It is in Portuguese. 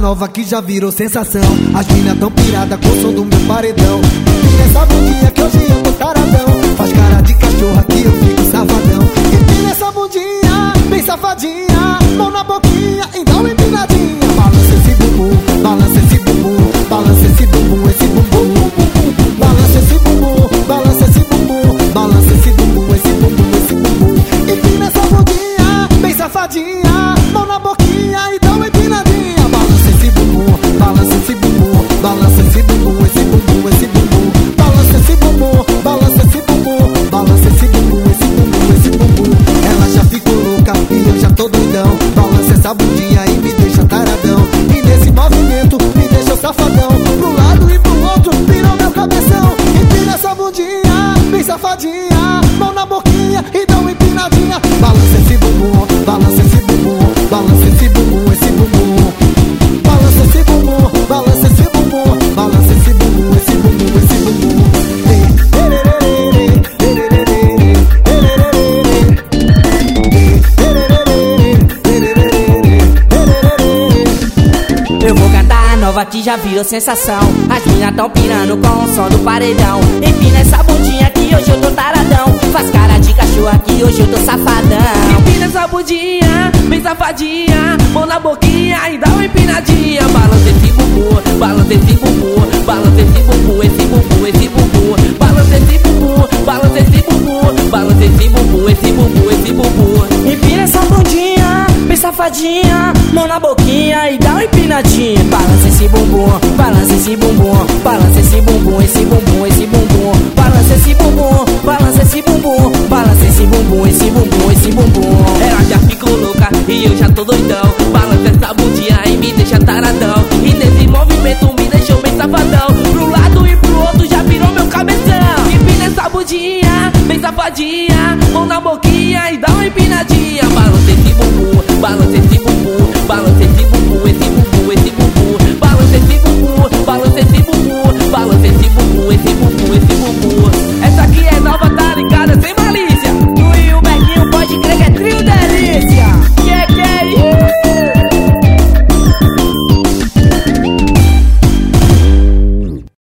nova que já virou sensação. As minas tão pirada com o som do meu paredão. E nessa bundinha que hoje eu tô taradão. Faz cara de cachorra que eu fico safadão. E nessa bundinha, bem safadinha, mão na boquinha e dá uma empinadinha. Balança esse bumbum, balança esse bumbum, balança esse bumbum, esse bumbum. Balança esse bumbum, balança esse bumbum, balança esse bumbum, esse bumbum, esse bumbum. E nessa bundinha, bem safadinha, mão na boquinha e dá uma empinadinha. Balança esse bumbum, balança esse bumbum, balança esse bumbum, esse bumbum, esse bumbum. Balança esse bumbum, balança esse bumbum, balança esse bumbum, esse bumbum, esse bumbum. Ela já ficou louca e eu já tô doidão. Balança essa bundinha e me deixa taradão. E nesse movimento me deixa safadão. Pro lado e pro outro virou meu cabeção. Empina essa bundinha, bem safadinha, mão na boquinha e dá uma empinadinha. Balança esse bumbum, balança esse bumbum, balança esse bumbum, esse bumbum. Balança esse bumbum, balança esse bumbum, balança esse bumbum, esse bumbum, esse bumbum. Eu vou cantar a nova que já virou sensação. As minas tão pirando com o som do paredão. Empina essa bundinha que hoje eu tô taradão. Faz cara de cachorra que hoje eu tô safadão. Empina essa bundinha, bem safadinha, mão na boquinha e dá uma empinadinha. Balança esse bumbum, balança esse bumbum, balança esse bumbum, esse bumbum, esse bumbum. Balança esse bumbum, balança esse bumbum, balança esse bumbum, esse bumbum, esse bumbum. Empina essa bundinha, bem safadinha, mão na boquinha e dá uma empinadinha. Balança esse bumbum, balança esse bumbum, balança esse bumbum, esse bumbum, esse bumbum. Balança esse bumbum, balança esse bumbum, balança esse bumbum, esse bumbum, esse bumbum. Ela já ficou louca e eu já tô doidão. Balança essa bundinha e me deixa taradão. E nesse movimento me deixou bem safadão. Pro lado e pro outro já virou meu cabeção. Empina essa bundinha, bem safadinha, mão na boquinha e